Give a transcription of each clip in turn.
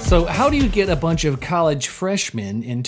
So how do you get a bunch of college freshmen in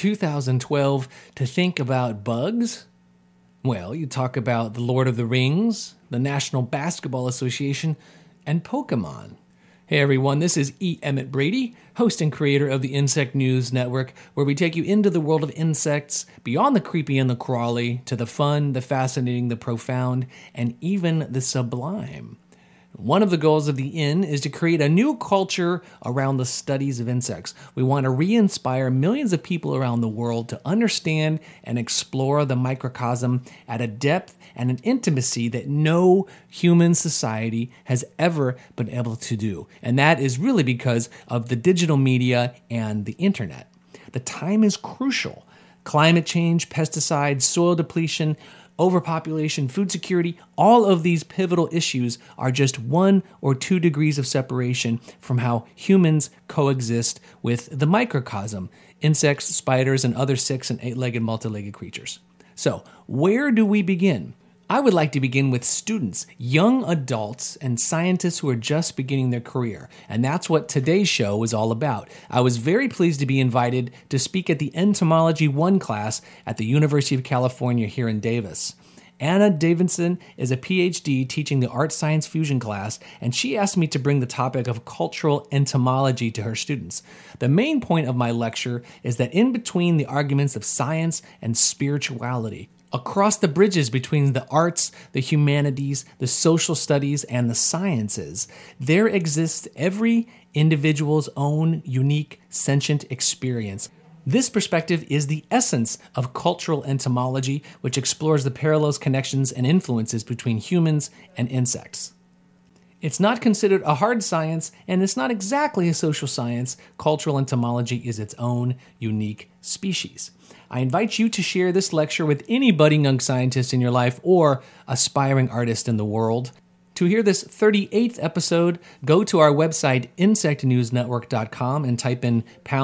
2012 to think about bugs? Well, you talk about The Lord of the Rings, the National Basketball Association, and Pokemon. Hey everyone, this is E. Emmett Brady, host and creator of the Insect News Network, where we take you into the world of insects, beyond the creepy and the crawly, to the fun, the fascinating, the profound, and even the sublime. One of the goals of the Inn is to create a new culture around the studies of insects. We want to re-inspire millions of people around the world to understand and explore the microcosm at a depth and an intimacy that no human society has ever been able to do. And that is really because of the digital media and the internet. The time is crucial. Climate change, pesticides, soil depletion, overpopulation, food security, all of these pivotal issues are just 1 or 2 degrees of separation from how humans coexist with the microcosm, insects, spiders, and other 6- and 8-legged, multi-legged creatures. So, where do we begin? I would like to begin with students, young adults, and scientists who are just beginning their career. And that's what today's show is all about. I was very pleased to be invited to speak at the Entomology 1 class at the University of California here in Davis. Anna Davidson is a PhD teaching the Art Science Fusion class, and she asked me to bring the topic of cultural entomology to her students. The main point of my lecture is that in between the arguments of science and spirituality, across the bridges between the arts, the humanities, the social studies, and the sciences, there exists every individual's own unique sentient experience. This perspective is the essence of cultural entomology, which explores the parallels, connections, and influences between humans and insects. It's not considered a hard science, and it's not exactly a social science. Cultural entomology is its own unique species. I invite you to share this lecture with any budding young scientist in your life or aspiring artist in the world. To hear this 38th episode, go to our website, insectnewsnetwork.com, and type in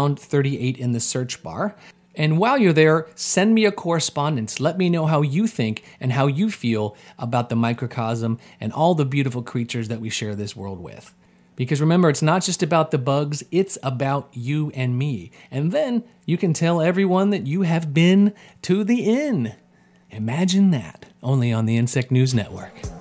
#38 in the search bar. And while you're there, send me a correspondence. Let me know how you think and how you feel about the microcosm and all the beautiful creatures that we share this world with. Because remember, it's not just about the bugs, it's about you and me. And then you can tell everyone that you have been to the inn. Imagine that, only on the Insect News Network.